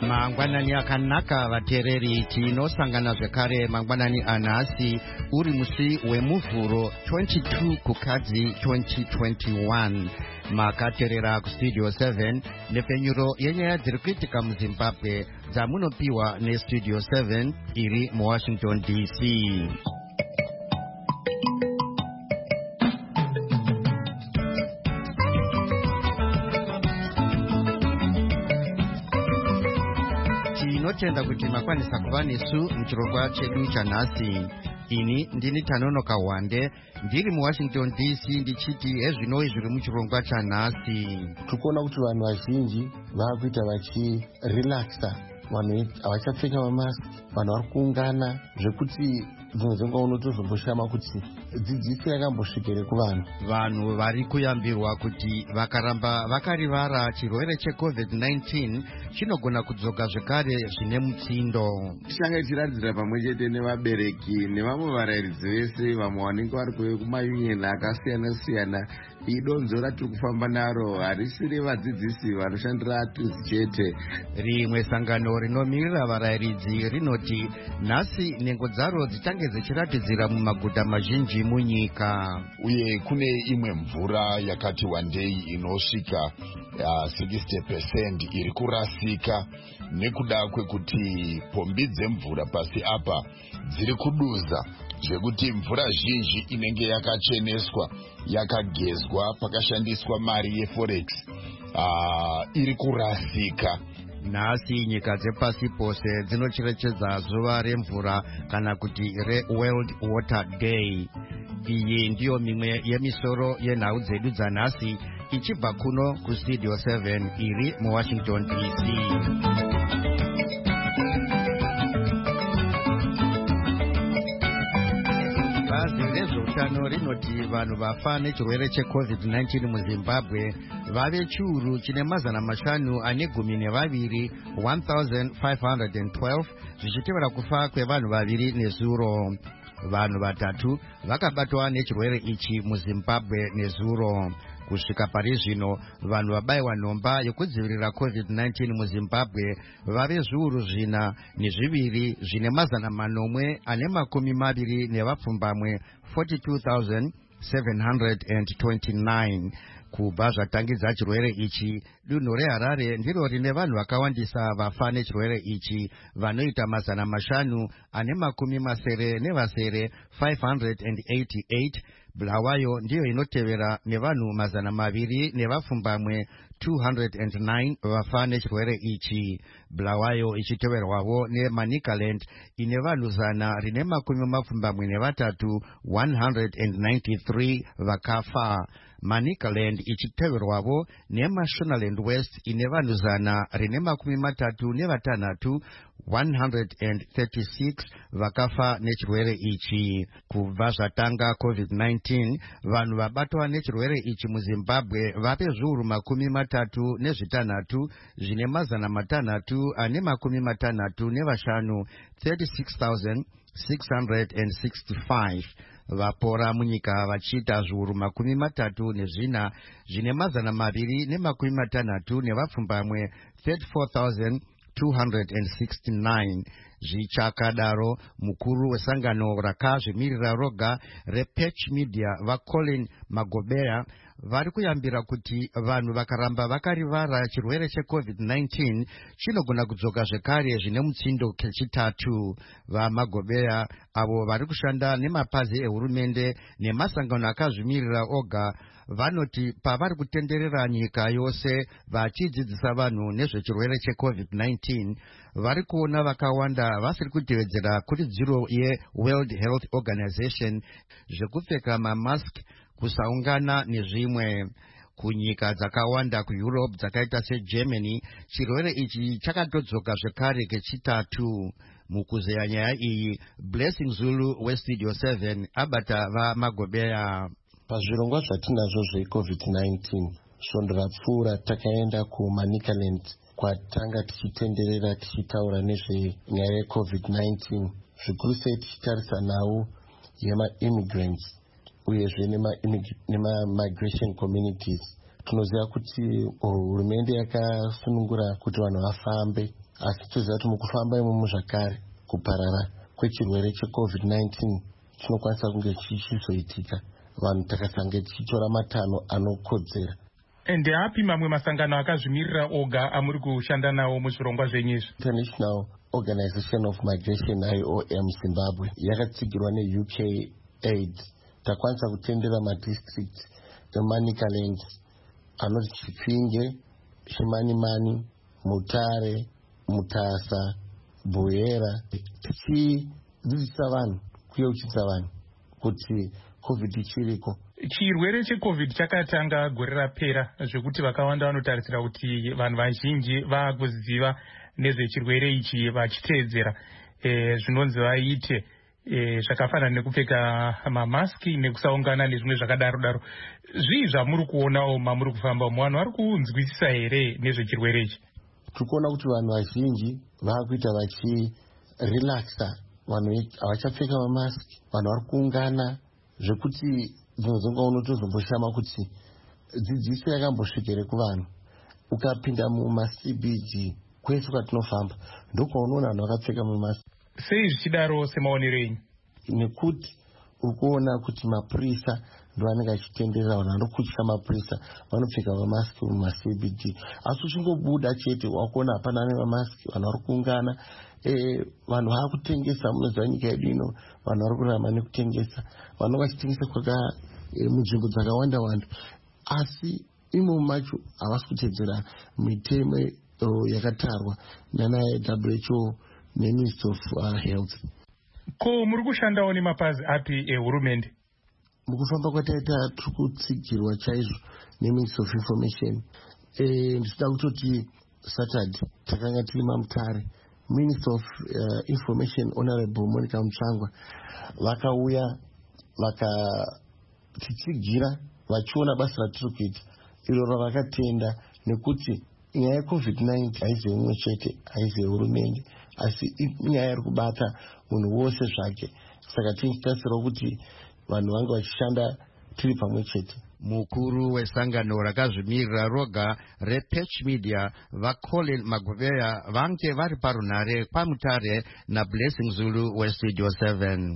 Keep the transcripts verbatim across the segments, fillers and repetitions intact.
Mangwanani akanaka vatereri, tinosangana zvekare mangwanani anhasi uri musi wemuvhuro twenty-two kukadzi twenty twenty-one. Makaterera kustudio seven nepfenyuro yenyaya dziri kuitika muZimbabwe dzamunopiwa nestudio seven iri muWashington D C. Tinotenda kuti makwanisa kuva nesu muchirongwa chedu chanhasi. Ini ndini Tanonoka Wande ndiri muWashington D C ndichiti ezvinoi zviri muchirongwa chanhasi. Tikuona kuti vanhu vazhinji vakuita vachirelaxa, vanhu havachapfeka mamask, vanhu vari kuungana zvekuti dzimwe dzenguva unotozomboshaama kuti dzidziso yakambosvikire kuvanhu. Vanhu vari kuyambirwa kuti vakaramba vakarivara chirwere checovid nineteen chinogona kudzoka zvekare zvine mutsindo. Tichanga tichiratidzira pamwe chete nevabereki nevamwe varairidzi vese vamwe vanenge vari kuuya kumayunioni akasiyana siyana. Idonzo ratiri kufamba naro harisi revadzidzisi vanoshandira tuzi chete. Rimwe sangano rinomirira varairidzi rinoti nhasi nhengo dzaro dzichange dzichiratidzira mumaguta mazhinji munyika. Uye kune imwe mvura yakati wandei inosvika uh, sixty percent iri kurasika nekuda kwekuti pombi dzemvura pasi apa dziri kuduza, zvekuti mvura zhinji inenge yakacheneswa yakagezwa pakashandiswa mari yeforex uh, iri kurasika. Nhasi nyika dzepasi pose dzinocherechedza zuva remvura kana kuti reWorld Water Day. Iyi ndiyo mimwe yemisoro yenhau dzedu dzanhasi ichibva kuno kustudio seven iri muWashington D C. Bazi rezveutano rinoti vanhu vafa nechirwere checovid nineteen muZimbabwe vave chiuru chine mazana mashanu ane gumi nevaviri one thousand five hundred twelve zvichitevera kufa kwevanhu vaviri nezuro. Vanhu vatatu vakabatwa nechirwere ichi muZimbabwe nezuro. Kusvika pari zvino vanhu vabayiwa nhomba yokudzivirira covid nineteen muZimbabwe vave zviuru zvina nezviviri zvine mazana manomwe ane makumi maviri nevapfumbamwe forty-two thousand seven hundred twenty-nine. Kubva zvatangidza chirwere ichi, dunhu reHarare ndiro rine vanhu vakawandisa vafa nechirwere ichi vanoita mazana mashanu ane makumi masere nevasere five hundred eighty-eight. Bulawayo ndiyo inotevera nevanhu mazana maviri nevapfumbamwe two hundred nine vafa nechirwere ichi. Bulawayo ichiteverwawo neManicaland ine vanhu zana rine makumi mapfumbamwe nevatatu one hundred ninety-three vakafa. Manicaland ichiteverwawo neMashonaland West ine vanhu zana rine makumi matatu nevatanhatu one hundred thirty-six vakafa nechirwere ichi. Kubva zvatanga covid nineteen vanhu vabatwa nechirwere ichi muZimbabwe vave zviuru makumi matatu nezvitanhatu zvine mazana matanhatu ane makumi matanhatu nevashanu thirty-six thousand six hundred sixty-five. Vapora munyika vachiita zviuru makumi matatu nezvina zvine mazana maviri nemakumi matanhatu nevapfumbamwe thirty-four thousand two hundred sixty-nine. Zvichakadaro mukuru wesangano rakazvimirira roga rePatch Media vaColin Magobera vari kuyambira kuti vanhu vakaramba vakarivara chirwere checovid nineteen chinogona kudzoka zvekare zvine mutsindo kechitatu. VaMagobera avo vari kushanda nemapazi ehurumende nemasangano akazvimirira oga vanoti pavari kutenderera nyika yose vachidzidzisa vanhu nezvechirwere checovid nineteen vari kuona vakawanda vasiri kutevedzera kuridziro yeWorld Health Organization zvekupfeka mamask, kusaungana nezvimwe. Kunyika dzakawanda kuEurope dzakaita seGermany chirwere ichi chakatodzoka zvekare kechitatu. Mukuzeya nyaya iyi, Blessing Zulu westudio seven abata vaMagobera. Pazvirongwa zvatinazvo zvecovid nineteen svondo rapfuura takaenda kuManicaland kwatanga tichitenderera tichitaura nezvenyaya yecovid nineteen, zvikuru sei tichitarisa nhau yemaimmigrants uyezve nema-migration communities Tinoziva kuti hurumende yakasunungura kuti vanhu vafambe, asi toziva kuti mukufamba imomo zvakare kuparara kwechirwere checovid nineteen chinokwanisa kunge chichizoitika vanhu takasange tichitora matanho anokodzera. Ndeapi mamwe masangano akazvimirira oga amuri kushanda nawo muzvirongwa zvenyu izvi? International Organization of Migration I O M Zimbabwe yakatsigirwa ne-U K aid. Takwanisa kutendera madistrict eManicaland anoti Chipinge, Chimanimani, Mutare, Mutasa, Buyera, tichidzidzisa vanhu kuyeuchidza vanhu kuti covid ichiriko. Chirwere checovid chakatanga gore rapera zvekuti vakawanda vanotarisira kuti vanhu vazhinji vakuziva nezvechirwere ichi vachiteedzera e, zvinonzi vaite e, zvakafanana nekupfeka mamaski nekusaungana nezvimwe zvakadaro daro. Zvii zvamuri kuonawo mamuri kufamba umo, vanhu vari kunzwisisa here nezvechirwere ichi? Tiri kuona kuti vanhu vazhinji vakuita vachirelaxa, vanhu havachapfeka mamaski, vanhu vari kuungana zvekuti dzimwe dzenguva unotozomboshama kuti dzidziso yakambosvikire kuvanhu. Ukapinda muma-C B D kwese kwatinofamba ndokaunoona vanhu vakapfeka mamaski. Sei zvichidaro semaonero enyu? Nekuti uri kuona kuti mapurisa ndo vanenge vachitenderera vanhu vanokutya mapurisa vanopfeka mamaski muma-C B D. Asi uchingobuda chete wakuona hapana nemamaski, vanhu vari kuungana. E, vanhu vari kutengesa, munoziva nyika yedu ino vanhu vari kurarama nekutengesa, vanhu vachitengesa kwaka e, munzvimbo dzakawanda wanda, asi imomo macho havasi kutedzera mitemo uh, yakatarwa nana W H O neMinist of uh, Health. Ko muri kushandawo nemapazi api ehurumende? Mukufamba kwataita tiri kutsigirwa chaizvo neMinist of Information. E, ndisida kutoti Saturday takanga tiri maMutare, Minister of uh, Information Honorable Monica Mutsvangwa vakauya vakatitsigira vachiona basa ratiri kuita iro ravakatenda, nekuti nyaya yecovid nineteen haisi yeumwe chete, haisi yehurumende, asi inyaya iri kubata munhu wose zvake. Saka tichitasirawo kuti vanhu vange vachishanda tiri pamwe chete. Mukuru wesangano rakazvimirira roga rePatch Media vaColin Magoveya vange vari parunare paMutare naBlessing Zulu weStudio seven.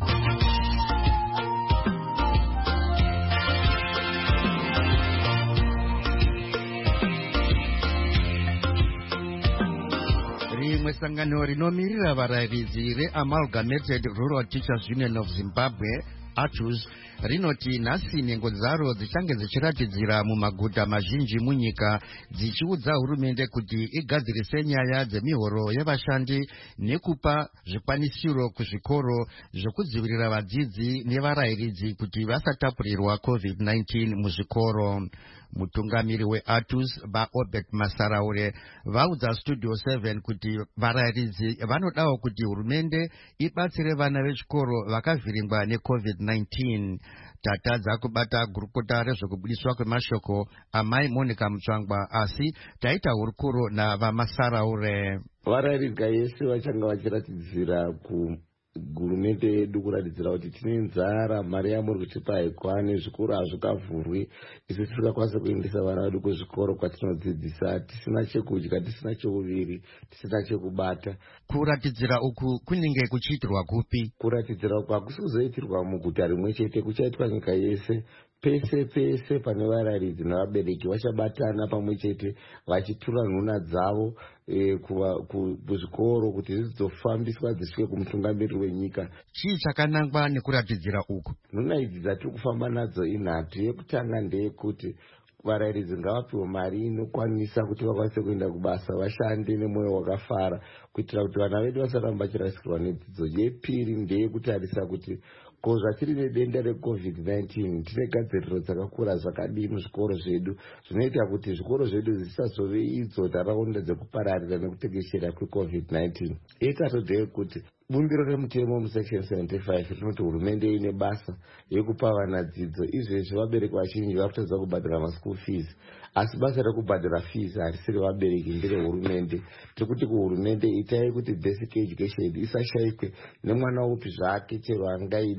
Rimwe sangano rinomirira varayiridzi reAmalgamated Rural Teachers Union of Zimbabwe A T U S rinoti nhasi nhengo dzaro dzichange dzichiratidzira mumaguta mazhinji munyika dzichiudza hurumende kuti igadzirise nyaya dzemihoro yevashandi nekupa zvikwanisiro kuzvikoro zvokudzivirira vadzidzi nevarayiridzi kuti vasatapurirwa covid nineteen muzvikoro. Mutungamiri weA T U S vaObert Masaraure vaudza Studio seven kuti varayiridzi vanodawo kuti hurumende ibatsire vana vechikoro vakavhiringwa necovid nineteen. Tatadza kubata gurukota rezvekubudiswa kwemashoko amai Monica Mutsvangwa, asi taita hurukuro navamasaraure. Varayiridzi yese vachanga vachiratidzira ku hurumende yedu kuratidzira kuti tine nzara, mari yamuri kutipa haikwane, zvikoro hazvikavhurwi, isu tisingakwanisa kuendesa vana vedu kuzvikoro kwatinodzidzisa, tisina chekudya, tisina chekuviri, tisina chekubata. Kuratidzira uku kunenge kuchiitirwa kupi? Kuratidzira uku hakusi kuzoitirwa muguta rimwe chete, kuchaitwa nyika yese. Pese pese pane varayiridzi navabereki vachabatana pamwe chete vachitura nhuna dzavo e, kuzvikoro kuti dzidzofambiswa dzisvike kumutungamiri wenyika. Chii chakanangwa nekuratidzira uku? Nhuna idzi dzatiri kufamba nadzo inhatu. Yekutanga ndeyekuti varayiridzi ngavapiwe mari inokwanisa kuti vakwanise kuenda kubasa, vashande nemwoyo wakafara kuitira kuti vana vedu vasaramba vachirasikirwa nedzidzo. Yepiri ndeyekutarisa kuti ko zvatiri nedenda recovid nineteen tine gadziriro dzakakura zvakadii muzvikoro zvedu zvinoita kuti zvikoro zvedu zvisazove idzo nharaunda dzekupararira nekutekeshera kwecovid nineteen. Yetatu ndeyekuti bumbiro remutemo musection seventy-five rinoti hurumende ine basa yekupa vana dzidzo. Izvezvi vabereki vazhinji vari kutadza kubhadhara maschool fees, asi basa rekubhadhara fees harisiri vabereki, nderehurumende. Tiri kuti kuhurumende itai kuti basic education isashayikwe nemwana upi zvake chero angaide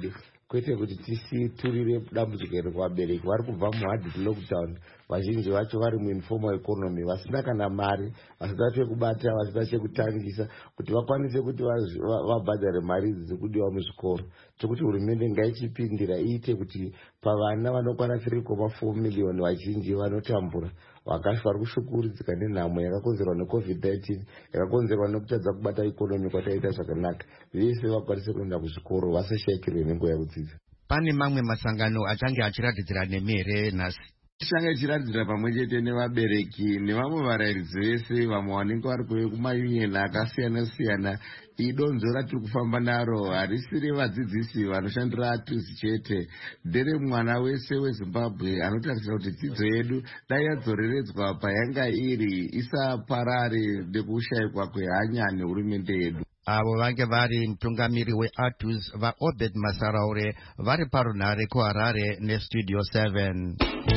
kwete kuti tisiturire dambudziko iri kuvabereki vari kubva muhard lockdown. Vazhinji vacho vari muinformal economy, vasina kana mari, vasina chekubata, vasina chekutangisa kuti vakwanise kuti vabhadhare mari idzi dzekudiwa muzvikoro. Chokuti hurumende ngaichipindira iite kuti pavana vanokwana three point four million vazhinji vanotambura vakafa vari kushukuridzika nenhamo yakakonzerwa necovid nineteen, yakakonzerwa nekutadza kubata ikonomi kwataita zvakanaka, vese vakwanise kuenda kuzvikoro vasashayikirwe nenguva yekudzidza. Pane mamwe masangano achange achiratidzira nemere nhasi changa chiratidzira pamwe chete nevabereki nevamwe varairidzi vese vamwe vanenge vari kumayunioni akasiyana siyana. Idonzo ratiri kufamba naro harisi revadzidzisi vanoshandira atuzi chete, ndere mwana wese weZimbabwe anotarisira kuti dzidzo yedu dai yadzoreredzwa payanga iri, isaparare nekushayikwa kwehanya nehurumende yedu. Avo vange vari mutungamiri weATUS vaObed Masaraure vari parunhare kuHarare neStudio seven.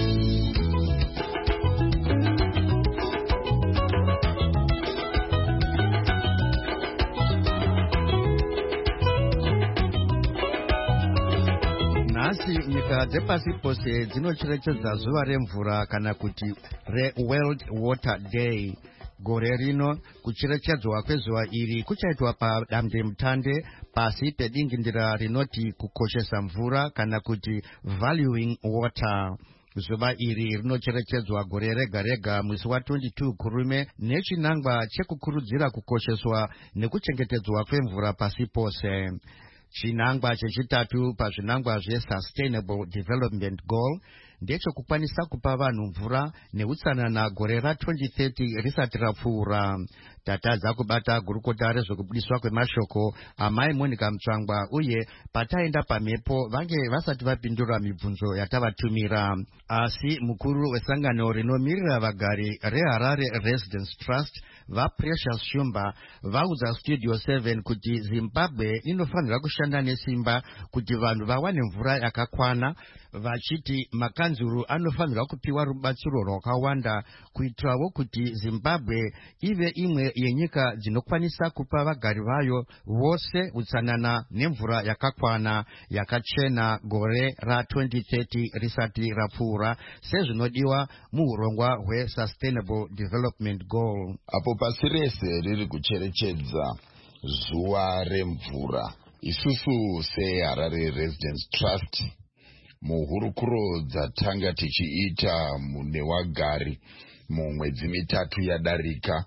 Nhasi nyika dzepasi pose dzinocherechedza zuva remvura kana kuti reWorld Water Day. Gore rino kucherechedzwa kwezuva iri kuchaitwa padamde mutande pasi pedingindira rinoti kukoshesa mvura kana kuti valuing water. Zuva iri rinocherechedzwa gore rega rega mwezi wa twenty-two kurume nechinangwa chekukurudzira kukosheswa nekuchengetedzwa kwemvura pasi pose. Chinangwa chechitatu pazvinangwa zveSustainable Development Goal ndechekukwanisa kupa vanhu mvura neutsanana gore ra twenty thirty risati rapfuura. Tatadza kubata gurukota rezvekubudiswa kwemashoko amai Monica Mutsvangwa uye pataenda pamhepo vange vasati vapindura mibvunzo yatavatumira. Asi mukuru wesangano rinomirira vagari reHarare Residence Trust vaPrecious Shumba vaudza Studio seven kuti Zimbabwe inofanira kushanda nesimba kuti vanhu vawane mvura yakakwana, vachiti makanzuru anofanira kupiwa rubatsiro rwakawanda kuitirawo kuti Zimbabwe ive imwe yenyika dzinokwanisa kupa vagari vayo vose utsanana nemvura yakakwana yakachena gore ra twenty thirty risati rapfuura sezvinodiwa muurongwa hweSustainable Development Goal. Apo pasi rese riri kucherechedza zuva remvura, isusu seHarare Residence Trust muhurukuro dzatanga tichiita munewagari mumwedzi mitatu yadarika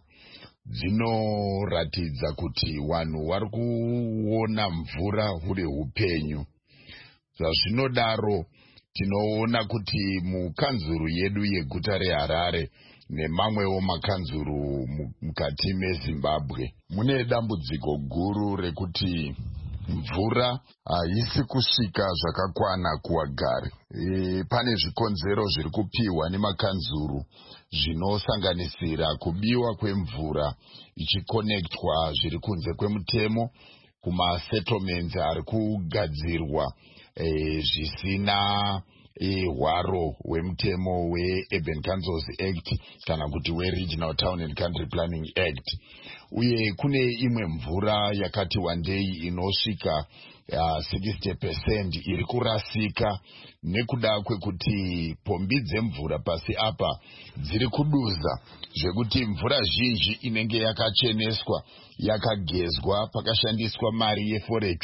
dzinoratidza kuti vanhu vari kuona mvura huri upenyu. Zvazvinodaro tinoona kuti mukanzuru yedu yeguta reHarare nemamwewo makanzuru mukati meZimbabwe mune dambudziko guru rekuti mvura haisi kusvika zvakakwana kuvagari. E, pane zvikonzero zviri kupiwa nemakanzuru zvinosanganisira kubiwa kwemvura ichikonektwa zviri kunze kwemutemo kumasettlements ari kugadzirwa e, zvisina e, hwaro hwemutemo weUrban Councils Act kana kuti weRegional Town and Country Planning Act. Uye kune imwe mvura yakati wandei inosvika uh, sixty percent iri kurasika nekuda kwekuti pombi dzemvura pasi apa dziri kuduza, zvekuti mvura zhinji inenge yakacheneswa yakagezwa pakashandiswa mari yeforex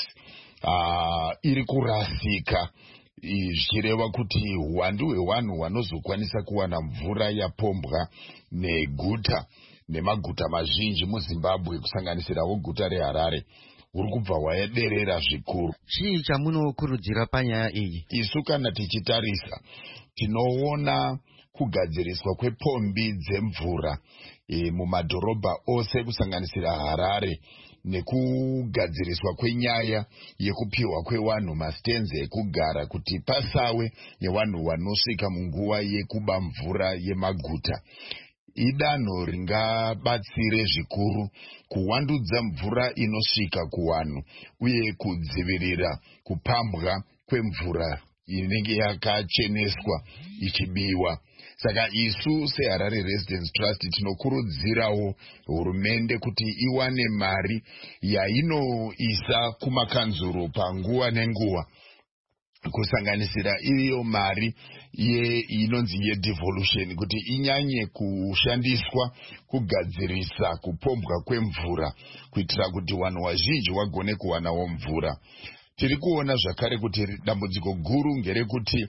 uh, iri kurasika, zvichireva kuti hwandu hwevanhu vanozokwanisa kuwana mvura yapombwa neguta nemaguta mazhinji muZimbabwe kusanganisirawo guta reHarare huri kubva hwaderera zvikuru. Chii chamunokurudzira panyaya iyi? Isu kana tichitarisa tinoona kugadziriswa kwepombi dzemvura e, mumadhorobha ose kusanganisira Harare nekugadziriswa kwenyaya yekupiwa kwevanhu mastenzi ekugara kuti pasawe nevanhu vanosvika munguva yekuba mvura yemaguta. Idanho ringabatsire zvikuru kuwandudza mvura inosvika kuvanhu uye kudzivirira kupambwa kwemvura inenge yakacheneswa ichibiwa. Saka isu seHarare Residence Trust tinokurudzirawo hurumende kuti iwane mari yainoisa kumakanzuru panguva nenguva kusanganisira iyo mari ye inonzi yedevolution kuti inyanye kushandiswa kugadzirisa kupombwa kwemvura kuitira kuti vanhu vazhinji vagone kuwanawo mvura. Tiri kuona zvakare kuti dambudziko guru ngerekuti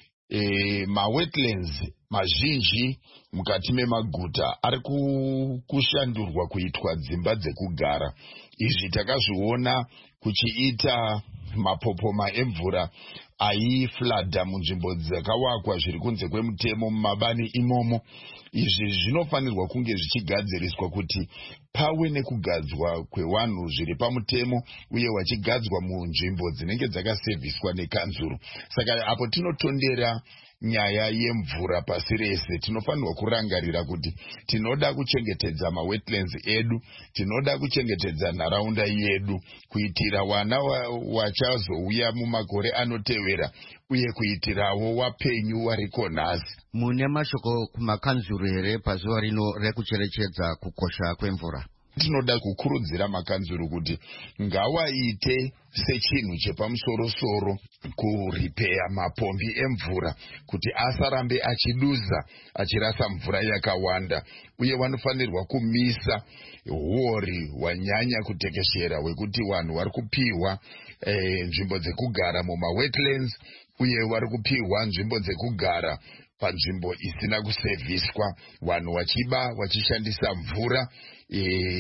e, mawetlands mazhinji mukati memaguta ari kushandurwa kuitwa dzimba dzekugara. Izvi takazviona kuchiita mapopoma emvura aifladha munzvimbo dzakawakwa zviri kunze kwemutemo mumabani imomo. Izvi zvinofanirwa kunge zvichigadziriswa kuti pave nekugadzwa kwevanhu zviri pamutemo uye vachigadzwa munzvimbo dzinenge dzakasevhiswa nekanzuru. Saka apo tinotondera nyaya yemvura pasi rese tinofanirwa kurangarira kuti tinoda kuchengetedza mawetlands edu, tinoda kuchengetedza nharaunda yedu kuitira wana wachazouya mumakore anotevera uye kuitirawo wapenyu wariko nhasi. Mune mashoko kumakanzuru here pazuva rino rekucherechedza kukosha kwemvura? Tinoda kukurudzira makanzuru kuti ngawaite sechinhu chepamusoro-soro kuripeya mapombi emvura kuti asarambe achiduza achirasa mvura yakawanda, uye vanofanirwa kumisa huori hwanyanya kutekeshera hwekuti vanhu vari kupiwa e, nzvimbo dzekugara mumawetlands uye vari kupiwa nzvimbo dzekugara panzvimbo isina kusevhiswa, vanhu vachiba vachishandisa mvura e,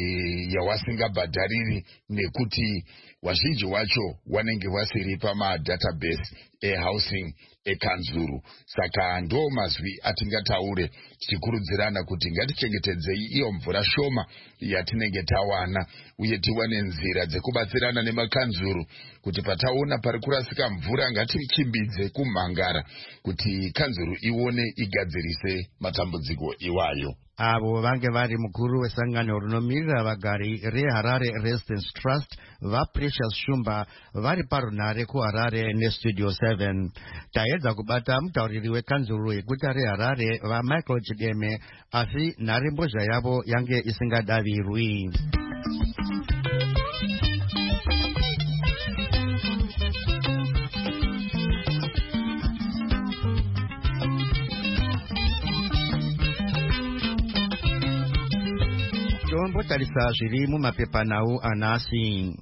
yawasingabhadhariri nekuti wazhinji wacho wanenge wasiri pamadatabase ehousing ekanzuru. Saka ndo mazwi atingataure tichikurudzirana kuti ngatichengetedzei iyo mvura shoma yatinenge tawana uye tiwane nzira dzekubatsirana nemakanzuru kuti pataona pari kurasika mvura ngatichimbidze kumhangara kuti kanzuru ione igadzirise matambudziko iwayo. Avo vange vari mukuru wesangano rinomirira vagari reHarare Residence Trust vaPrecious Shumba vari parunare kuHarare neStudio seven. Taedza kubata mutauriri wekanzuru yeguta reHarare vaMichael Chideme asi nharembozha yavo yange isingadavirwi. Tombotarisa zviri mumapepanhau anhasi.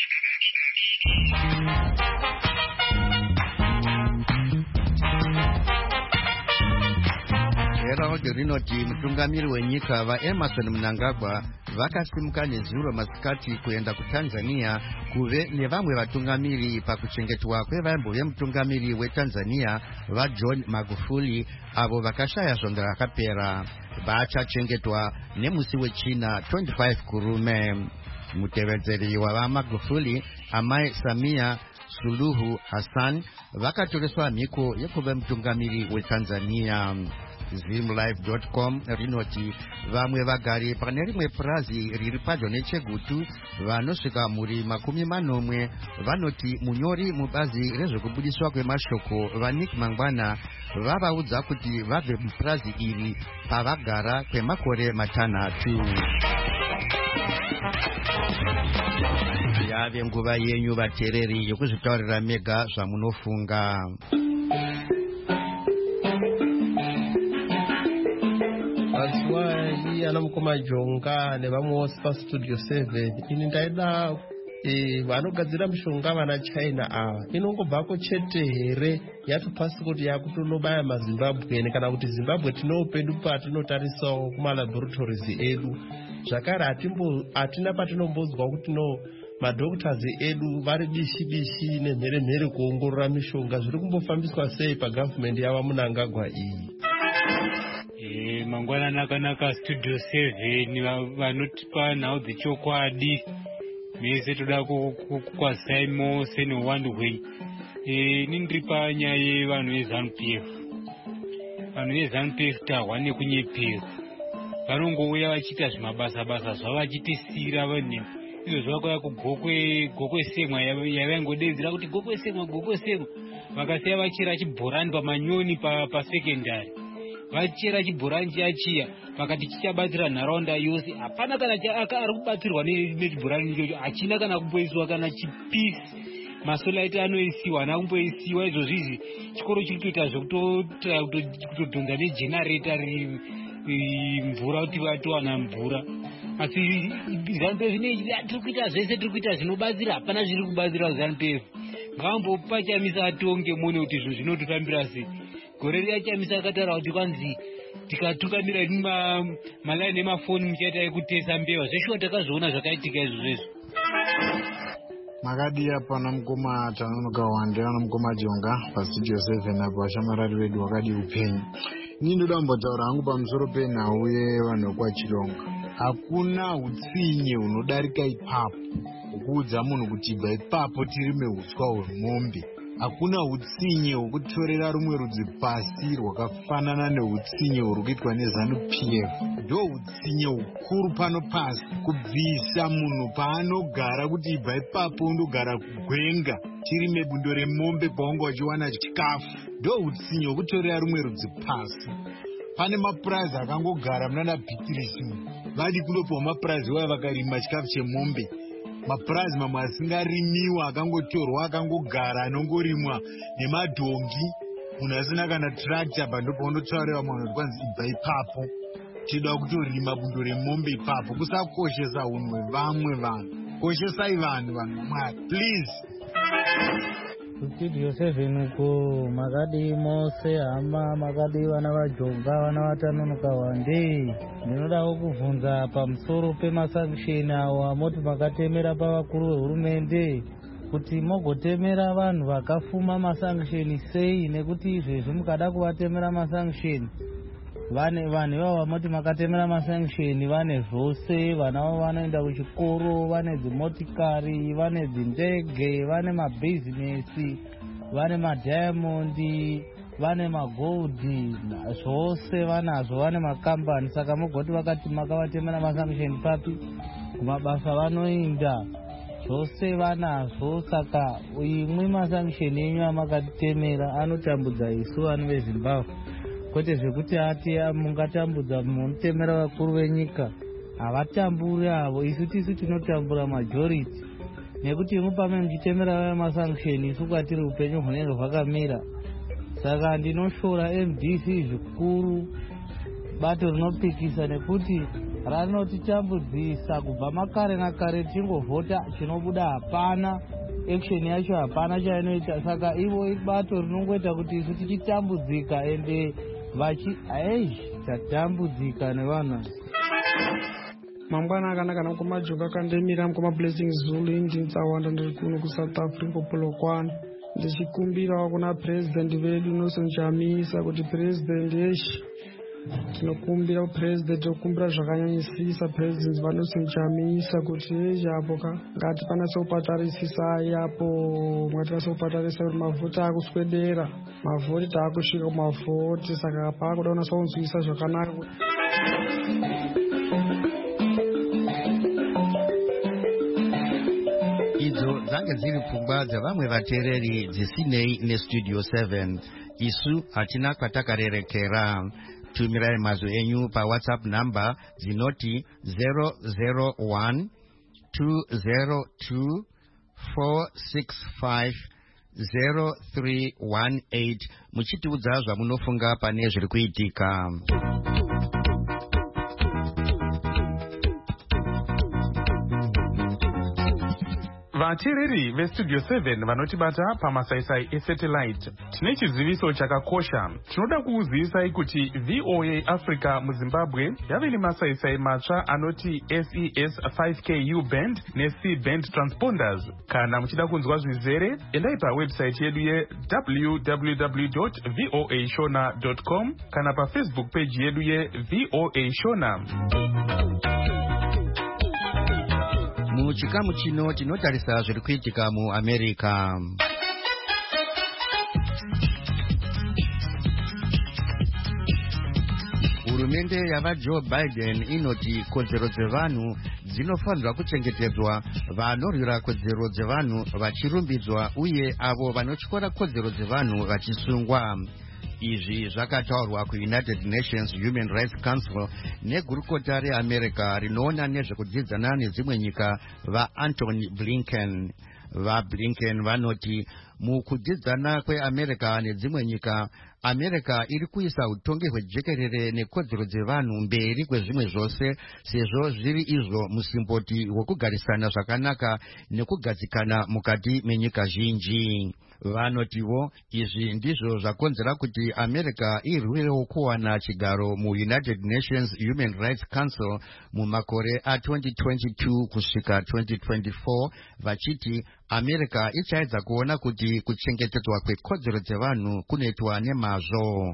Herald rinoti mutungamiri wenyika vaEmerson Mnangagwa vakasimuka nezuro masikati kuenda kuTanzania kuve nevamwe vatungamiri pakuchengetwa kwevaimbo vemutungamiri weTanzania vaJohn Magufuli avo vakashaya svondo rakapera. Vachachengetwa nemusi wechina twenty-five kurume. Mutevedzeri wavaMagufuli amai Samia Suluhu Hassan vakatoreswa mhiko yekuva mutungamiri weTanzania. zim live dot com rinoti vamwe vagari pane rimwe purazi riri padyo neChegutu vanosvika muri makumi manomwe vanoti munyori mubazi rezvekubudiswa kwemashoko vaNick Mangwana vavaudza kuti vabve mupurazi iri pavagara kwemakore matanhatu. Yave nguva yenyu vateereri yokuzvitaurira mega zvamunofunga. Azwai ana mukoma Jonga nevamwe vose paStudio seven. Ini ndaida e, vanogadzira mishonga vana China ava inongobvako chete here yatopasi kuti yakutonobaya maZimbabwe kana kuti Zimbabwe tinopedu patinotarisawo kumalaboratories edu. Zvakare hatina patinombodzwa kuti no madoctors edu vari dishi dishi nemhere mhere kuongorora mishonga zviri kumbofambiswa sei pagovernment yava Mnangagwa iyi. E, mangwana nakanaka Studio seven vanotipa nhau dzechokwadi mese toda kukwazisai mose neuwandu hwenyu. E, ini ndiri panyaya yevanhu veZANU P F. Vanhu veZANU P F tahwa nekunyeperwa, vanongouya vachiita zvimabasa basa zvavo vachitisira vanhu izvo zvakauya kugokwe semwa yavaingodedzera kuti gokwe semwa gokwe semwa vakasiya vachera chibhorani pamanyoni pasekendari vachera chibhorani chiachiya vakati chichabatsira nharaunda yose. Hapana kana ari kubatsirwa nechibhorani ichocho, hachina kana kumboiswa kana chipisi masolaiti anoisiwa ana kumboisiwa izvozvizvi chikoro chiri kuita zvekutodhonza negenareta mvura kuti vatowana mvura. Asi ZANU-P F ine tiri kuita zvese tiri kuita zvinobatsira hapana zviri kubatsira ZANU-P F. Ngavambopa Chamisa atonge muone kuti izvo zvinototambira sei. Gore riya Chamisa akataura kuti kwanzi tikatungamira malaini emafoni muchaita ekutesa mbeva. Zveshuwa takazviona zvakaitika izvozvezvo. Makadiya pana mukoma Tanonoka Wande ana mukoma Jonga pastudio seven apo vashamarari vedu wakadi upenyu. Ini ndoda kumbotaura hangu pamusoro penhau yevanhu kwaChilonga. Hakuna hutsinye hunodarika ipapo hwokuudza munhu kuti ibva ipapo tirime huswa hwemombe. Hakuna hutsinye hwokutorera rumwe rudzi pasi rwakafanana nehutsinye huri kuitwa neZANU-P F. Ndo hutsinye hukuru pano pasi kubvisa munhu paanogara kuti ibva ipapo undogara kugwenga tirime bundo remombe kwaunga wachiwana chikafu. Ndo hutsinye hwokutorera rumwe rudzi pasi. Pane mapurazi akangogara munana Bhitirisi vadi kundopawo mapurazi waya vakarima chikafu chemombe. Mapurazi mamwe asingarimiwa akangotorwa akangogara anongorimwa nemadhongi. Munhu asina kana tractor bando paunotsaurira munhu kuti kwanzi ibva ipapo. Tinoda kutorima bundo remombe ipapo. Kusakoshesa unhu hwevamwe vanhu. Koshesai vanhu vanhu vaMwari. Please. Studio seven uko makadi mose hama makadi vana vaJonga vana vaTanonoka Wande. Ndinodawo kubvunza pamusoro pemasanction awa moti makatemera pavakuru vehurumende kuti mogotemera vanhu vakafuma masanction sei, nekuti izvezvi mukada kuvatemera masanction vane vanhu ivavo vamoti makatemera masanction vane zvose, vana vavo vanoenda kuchikoro, vane dzimotikari, vane dzindege, vane mabhizinesi, vane madiamondi, vane magoldi, zvose vanazvo, vane makambani. Saka mogoti vakati makavatemera masanction papi kumabasa vanoinda zvose vanazvo. Saka imwe masanction enyu amakatemera anotambudza isu vanhu veZimbabwe, kwete zvekuti ati mungatambudza munotemera vakuru venyika. Havatamburi avo, isu tisu tinotambura majority, nekuti imwe pamwe muchitemera vaya masanction isu kwatiri upenyu hunenge hwakamira. Saka ndinoshora M D C zvikuru, bato rinopikisa, nekuti ranotitambudzisa kubva makare nakare tichingovhota chinobuda hapana, action yacho hapana chainoita. Saka ivo ibato rinongoita kuti isu tichitambudzika ende vachi aish tatambudzika nevanhu. Mangwana akanaka na mukoma Jonga kandemira mukoma Blessing Zulu indintsawanda ndiri kuno kuSouth Africa Polokwane. Ndichikumbirawo kuna president vedu Nelson Chamisa kuti president yeshi tinokumbira president okumbira zvakanyanyisisa president vaNelson Chamisa kuti yeshi apo ka ngati panase kupatarisisa yapo mwatinase kupatarisa kuti mavhoti akuswedera, mavhoti taakusvika kumavhoti, saka paakuda kunasa kunzwisa zvakanaka. Idzo dzange dziri pfungwa dzevamwe vateereri dzisinei nestudio seven. Isu hatina kwatakarerekera. Tumirai mazwi enyu pa WhatsApp number dzinoti zero zero one two zero two four six five zero three one eight muchitiudza zvamunofunga pane zviri kuitika. Vateereri vestudio seven vanotibata pamasaisai esatellite, tine chiziviso chakakosha. Tinoda kuuzivisai kuti V O A Africa muZimbabwe yave nemasaisai matsva anoti S E S five K U band neC band transponders. Kana muchida kunzwa zvizere, endai pawebsite yedu ye w w w dot voa shona dot com kana pafacebook page yedu ye V O A Shona. Muchikamu chino tinotarisa zviri kuitika mu America. Hurumende yava Joe Biden inoti kodzero dzevanhu dzinofanirwa kuchengetedzwa, vanorwira kodzero dzevanhu vachirumbidzwa uye avo vanotyora kodzero dzevanhu vachisungwa. Izvi zvakataurwa kuUnited Nations Human Rights Council negurukota reAmerica rinoona nezvekudzidzana nedzimwe nyika vaAntony Blinken. VaBlinken vanoti mukudzidzana kweAmerica nedzimwe nyika, America iri kuisa utongi hwejekerere nekodzero dzevanhu mberi kwezvimwe zvose, sezvo zviri izvo musimboti wekugarisana zvakanaka nekugadzikana mukati menyika zhinji. Vanotiwo izvi ndizvo zvakonzera kuti America irwirewo kuwana chigaro muUnited Nations Human Rights Council mumakore a twenty twenty-two kusvika twenty twenty-four, vachiti America ichaedza kuona kuti kuchengetedzwa kwekodzero dzevanhu kunoitwa nemazvo.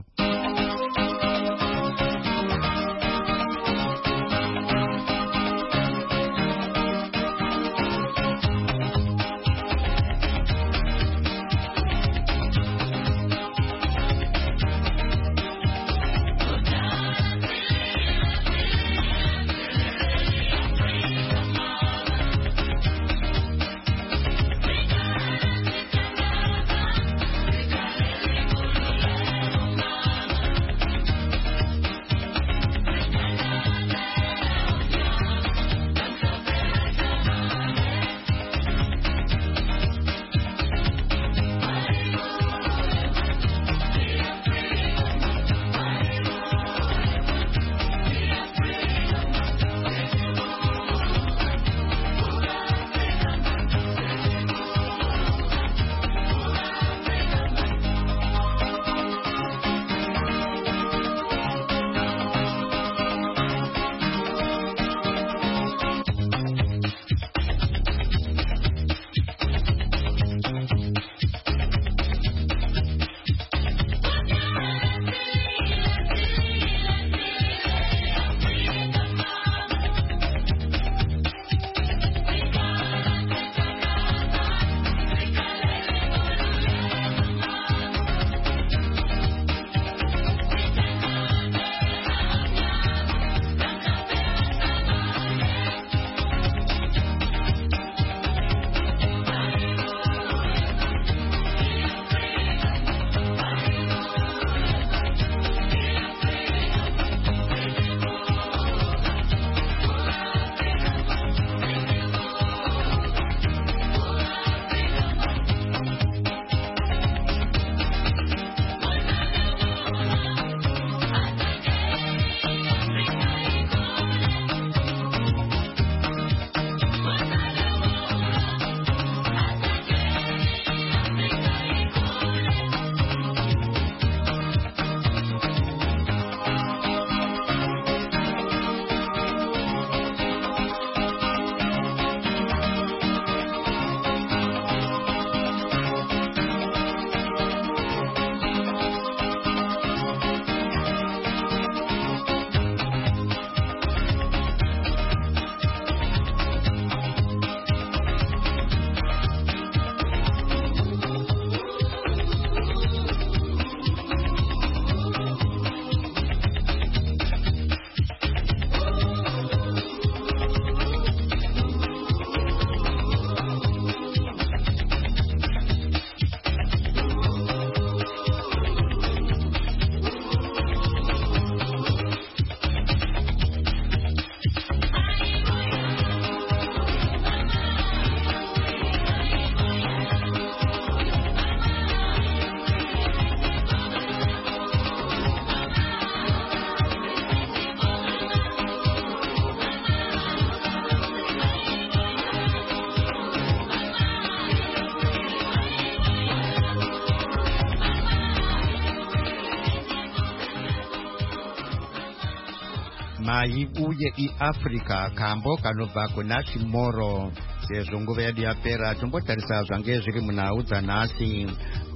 mai uye iAfrica kambo kanobva kuna Chimoro. Sezvo nguva yedu yapera tombotarisa zvange zviri munhau dzanhasi.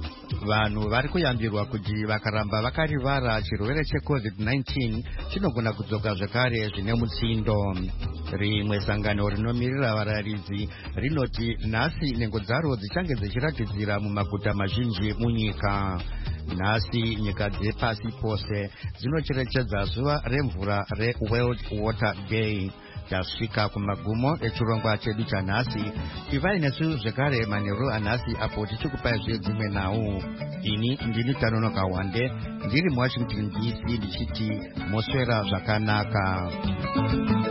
Vanhu vari kuyambirwa kuti vakaramba vakarivara chirwere checovid nineteen chinogona kudzoka zvakare zvine mutsindo. Rimwe sangano rinomirira vararidzi rinoti nhasi nhengo dzaro dzichange dzichiratidzira mumaguta mazhinji munyika. Nhasi nyika dzepasi pose dzinocherechedza zuva remvura reWorld Water Day. Tasvika kumagumo echirongwa chedu chanhasi. Ivai nesu zvekare manheru anhasi apo tichikupai zvedzimwe nhau. Ini ndini Tanonoka Wande ndiri muWashington D C ndichiti moswera zvakanaka.